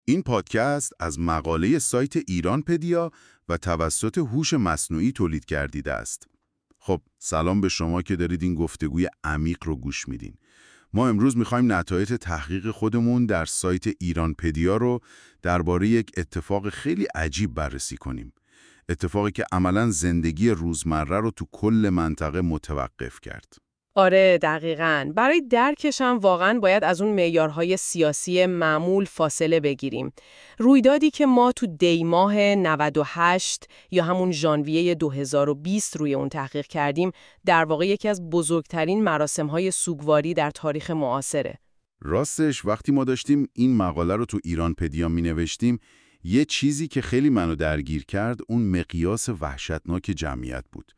این پادکست از مقاله سایت ایرانپدیا و توسط هوش مصنوعی تولید گردیده است. خب، سلام به شما که دارید این گفتگوی عمیق رو گوش میدین. ما امروز میخوایم نتایج تحقیق خودمون در سایت ایرانپدیا رو درباره یک اتفاق خیلی عجیب بررسی کنیم. اتفاقی که عملاً زندگی روزمره رو تو کل منطقه متوقف کرد. آره دقیقاً. برای درکش هم واقعاً باید از اون معیارهای سیاسی معمول فاصله بگیریم. رویدادی که ما تو دی ماه 98 یا همون ژانویه 2020 روی اون تحقیق کردیم، در واقع یکی از بزرگترین مراسم‌های سوگواری در تاریخ معاصره. راستش وقتی ما داشتیم این مقاله رو تو ایرانپدیا مینوشتیم، یه چیزی که خیلی منو درگیر کرد اون مقیاس وحشتناک جمعیت بود.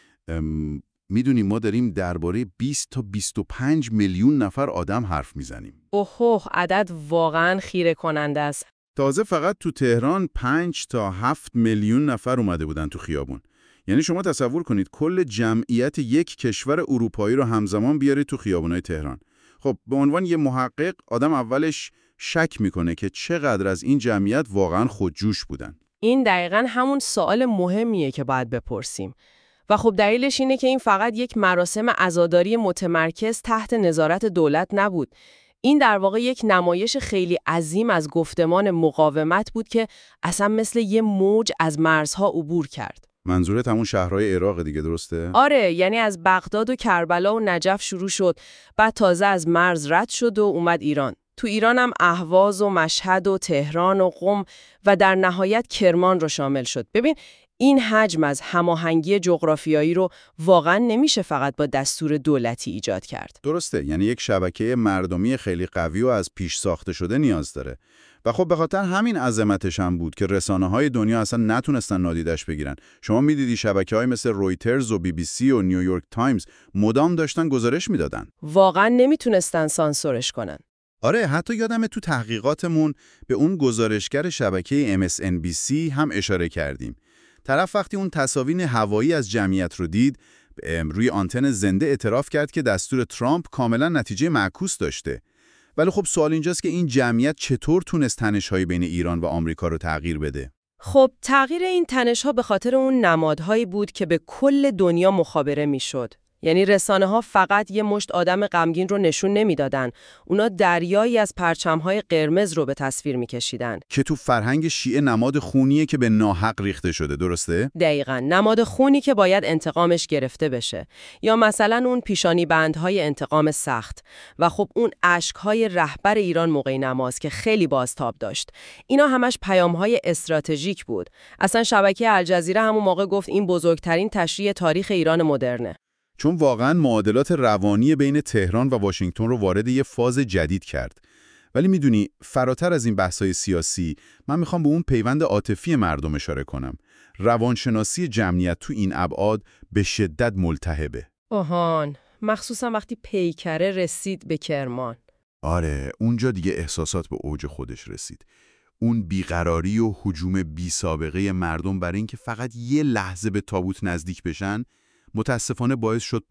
میدونیم ما داریم درباره 20 تا 25 میلیون نفر آدم حرف میزنیم. اوه، عدد واقعاً خیره کننده است. تازه فقط تو تهران 5 تا 7 میلیون نفر اومده بودن تو خیابون. یعنی شما تصور کنید کل جمعیت یک کشور اروپایی رو همزمان بیارید تو خیابونای تهران. خب به عنوان یه محقق آدم اولش شک میکنه که چقدر از این جمعیت واقعاً خودجوش بودن. این دقیقاً همون سوال مهمیه که باید بپرسیم. و خب دلیلش اینه که این فقط یک مراسم عزاداری متمرکز تحت نظارت دولت نبود. این در واقع یک نمایش خیلی عظیم از گفتمان مقاومت بود که اصلا مثل یه موج از مرزها عبور کرد. منظورت همون شهرهای عراق دیگه، درسته؟ آره، یعنی از بغداد و کربلا و نجف شروع شد، بعد تازه از مرز رد شد و اومد ایران. تو ایران هم اهواز و مشهد و تهران و قم و در نهایت کرمان رو شامل شد. ببین این حجم از هماهنگی جغرافیایی رو واقعا نمیشه فقط با دستور دولتی ایجاد کرد. درسته، یعنی یک شبکه مردمی خیلی قوی و از پیش ساخته شده نیاز داره. و خب به خاطر همین عظمتش هم بود که رسانه‌های دنیا اصلا نتونستن نادیدش بگیرن. شما میدیدی شبکه‌های مثل رویترز و بی بی سی و نیویورک تایمز مدام داشتن گزارش میدادن. واقعا نمیتونستن سانسورش کنن. آره، حتی یادمه تو تحقیقاتمون به اون گزارشگر شبکه MSNBC هم اشاره کردیم. طرف وقتی اون تصاویر هوایی از جمعیت رو دید، روی آنتن زنده اعتراف کرد که دستور ترامپ کاملا نتیجه معکوس داشته. ولی خب سوال اینجاست که این جمعیت چطور تونست تنش‌های بین ایران و آمریکا رو تغییر بده؟ خب تغییر این تنش‌ها به خاطر اون نمادهایی بود که به کل دنیا مخابره میشد. یعنی رسانه‌ها فقط یه مشت آدم غمگین رو نشون نمیدادن. اونا دریایی از پرچم‌های قرمز رو به تصویر می‌کشیدن. که تو فرهنگ شیعه نماد خونیه که به ناحق ریخته شده، درسته؟ دقیقاً، نماد خونی که باید انتقامش گرفته بشه. یا مثلا اون پیشانی بندهای انتقام سخت و خب اون اشک‌های رهبر ایران موقع نماز که خیلی بازتاب داشت. اینا همش پیام‌های استراتژیک بود. اصلا شبکه الجزیره همون موقع گفت این بزرگترین تشریع تاریخ ایران مدرنه. چون واقعاً معادلات روانی بین تهران و واشنگتن رو وارد یه فاز جدید کرد. ولی میدونی فراتر از این بحث‌های سیاسی، من میخوام به اون پیوند عاطفی مردم اشاره کنم. روانشناسی جمعیت تو این ابعاد به شدت ملتهبه. آهان، مخصوصا وقتی پیکره رسید به کرمان. آره، اونجا دیگه احساسات به اوج خودش رسید. اون بیقراری و هجوم بی سابقه مردم برای اینکه فقط یه لحظه به تابوت نزدیک بشن، متاسفانه باعث شد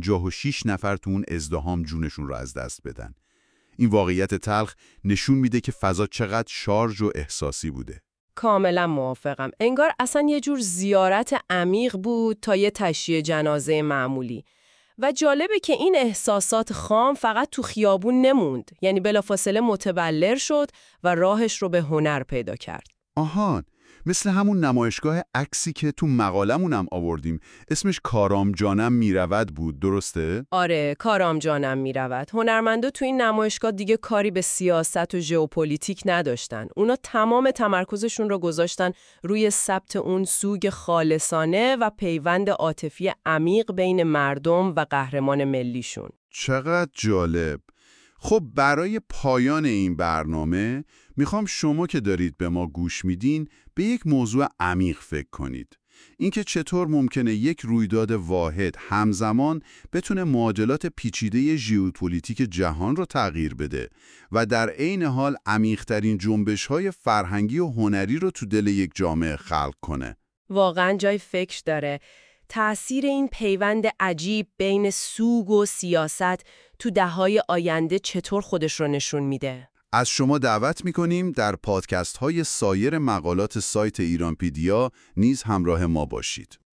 56 نفر تو اون ازدحام جونشون رو از دست بدن. این واقعیت تلخ نشون میده که فضا چقدر شارژ و احساسی بوده. کاملا موافقم. انگار اصلا یه جور زیارت عمیق بود تا یه تشییع جنازه معمولی. و جالبه که این احساسات خام فقط تو خیابون نموند. یعنی بلافاصله متبلور شد و راهش رو به هنر پیدا کرد. آهان، مثل همون نمایشگاه عکسی که تو مقالمون هم آوردیم، اسمش کارام جانم میرود بود، درسته؟ آره، کارام جانم میرود. هنرمندا تو این نمایشگاه دیگه کاری به سیاست و ژئوپلیتیک نداشتن. اونا تمام تمرکزشون رو گذاشتن روی ثبت اون سوگ خالصانه و پیوند عاطفی عمیق بین مردم و قهرمان ملیشون. چقدر جالب. خب برای پایان این برنامه میخوام شما که دارید به ما گوش میدین به یک موضوع عمیق فکر کنید. اینکه چطور ممکنه یک رویداد واحد همزمان بتونه معادلات پیچیده ژئوپلیتیک جهان رو تغییر بده و در عین حال عمیق‌ترین جنبش‌های فرهنگی و هنری رو تو دل یک جامعه خلق کنه. واقعا جای فکر داره. تأثیر این پیوند عجیب بین سوگ و سیاست تو دهه‌های آینده چطور خودش رو نشون میده؟ از شما دعوت می‌کنیم در پادکست‌های سایر مقالات سایت ایرانپیدیا نیز همراه ما باشید.